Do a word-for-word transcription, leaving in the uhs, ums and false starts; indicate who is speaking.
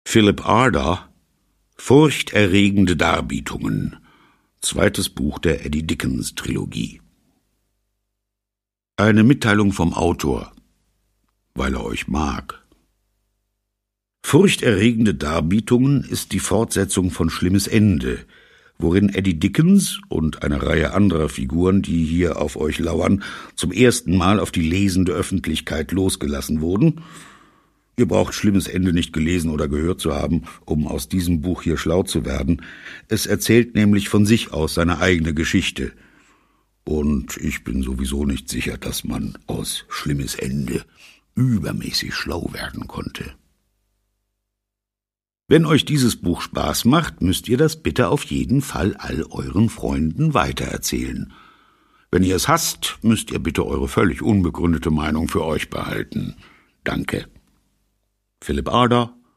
Speaker 1: Philip Ardor, Furchterregende Darbietungen, zweites Buch der Eddie Dickens Trilogie. Eine Mitteilung vom Autor, weil er euch mag. Furchterregende Darbietungen ist die Fortsetzung von Schlimmes Ende, worin Eddie Dickens und eine Reihe anderer Figuren, die hier auf euch lauern, zum ersten Mal auf die lesende Öffentlichkeit losgelassen wurden. Ihr braucht Schlimmes Ende nicht gelesen oder gehört zu haben, um aus diesem Buch hier schlau zu werden. Es erzählt nämlich von sich aus seine eigene Geschichte. Und ich bin sowieso nicht sicher, dass man aus Schlimmes Ende übermäßig schlau werden konnte. Wenn euch dieses Buch Spaß macht, müsst ihr das bitte auf jeden Fall all euren Freunden weitererzählen. Wenn ihr es hasst, müsst ihr bitte eure völlig unbegründete Meinung für euch behalten. Danke. Philip Ardor,